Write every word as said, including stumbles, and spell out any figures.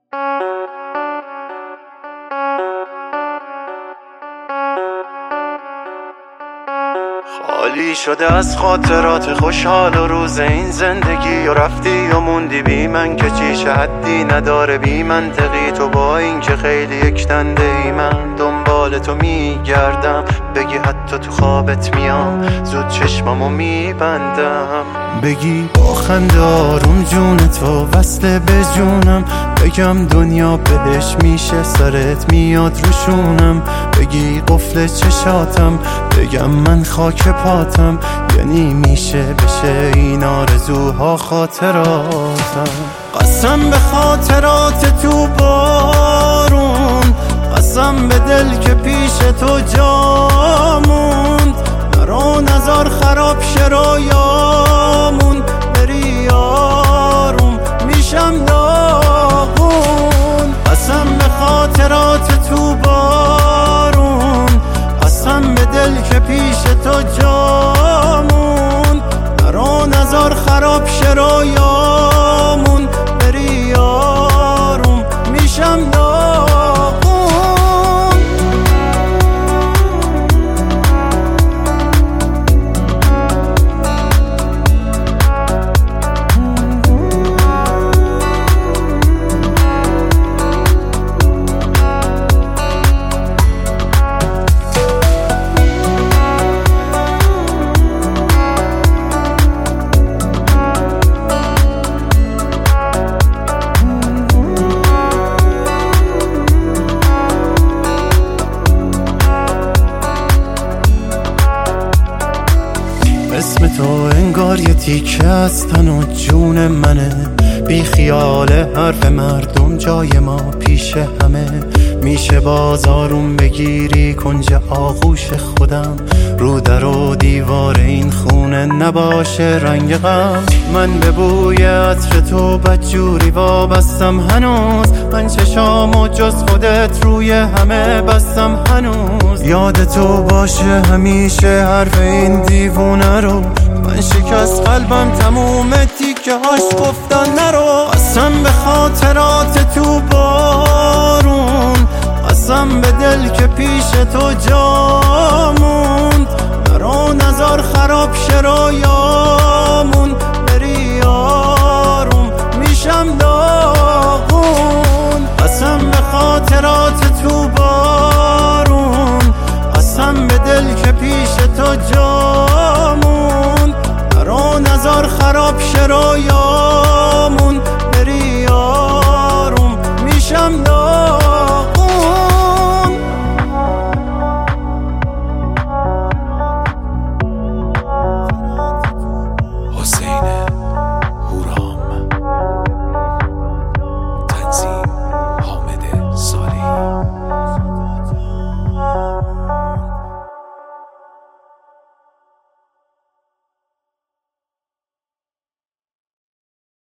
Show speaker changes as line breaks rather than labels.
خالی شده از خاطرات خوشحال و روز این زندگی، و رفتی و موندی بی من که چیش حدی نداره بی منطقی. تو با این که خیلی یک دنده ای، من دنبال تو میگردم، بگی حتی تو خوابت میام، زود چشمامو میبندم. بگی با خنده آروم جون تو وصله به جونم، بگم دنیا بهش میشه سرت میاد روشونم. بگی قفل چشاتم، بگم من خاک پاتم، یعنی میشه بشه این آرزوها خاطراتم. قسم به خاطرات تو بارون، قسم به دل که پیش تو جا موند. نرو نزار خراب شه رویامون، بری آروم میشم داغون. قسم به خاطرات تو بارون، قسم به دل که پیش تو جا موند. نرو نزار خراب شه رویامون، بری آروم میشم داغون. اسم تو انگار یه تیکه از تن و جون منه، بی خیال حرف مردم جای ما پیش همه. میشه باز آروم بگیری کنج آغوش خودم، رو در و دیوار این خونه نباشه رنگ غم. من به بوی عطر تو بدجوری وابستم هنوز، من چشامو جز خودت روی همه بستم هنوز. یاد تو باشه همیشه حرف این دیوونه رو، من شکست قلبم تموم تیکه هاش گفتن نرو. قسم به خاطرات تو بارون، قسم به دل که پیش تو جا موند. نرو نزار خراب شه رویامون، بری آروم میشم داغون. قسم به خاطرات تو بارون، قسم به دل که پیش تو جا موند. نرو نزار خراب شه رویامون.